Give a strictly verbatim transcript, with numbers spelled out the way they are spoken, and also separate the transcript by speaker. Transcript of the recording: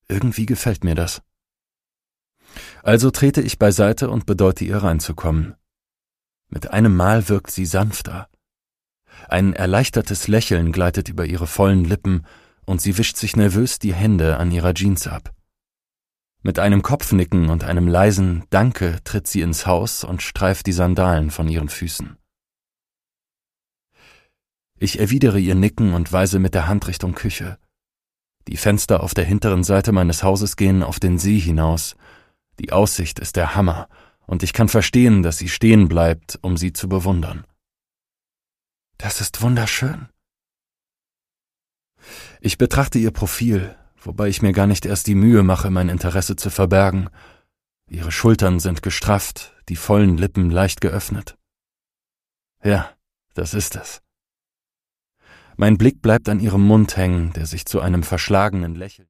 Speaker 1: Irgendwie gefällt mir das. Also trete ich beiseite und bedeute ihr reinzukommen. Mit einem Mal wirkt sie sanfter. Ein erleichtertes Lächeln gleitet über ihre vollen Lippen und sie wischt sich nervös die Hände an ihrer Jeans ab. Mit einem Kopfnicken und einem leisen Danke tritt sie ins Haus und streift die Sandalen von ihren Füßen. Ich erwidere ihr Nicken und weise mit der Hand Richtung Küche. Die Fenster auf der hinteren Seite meines Hauses gehen auf den See hinaus. Die Aussicht ist der Hammer, und ich kann verstehen, dass sie stehen bleibt, um sie zu bewundern. Das ist wunderschön. Ich betrachte ihr Profil, wobei ich mir gar nicht erst die Mühe mache, mein Interesse zu verbergen. Ihre Schultern sind gestrafft, die vollen Lippen leicht geöffnet. Ja, das ist es. Mein Blick bleibt an ihrem Mund hängen, der sich zu einem verschlagenen Lächeln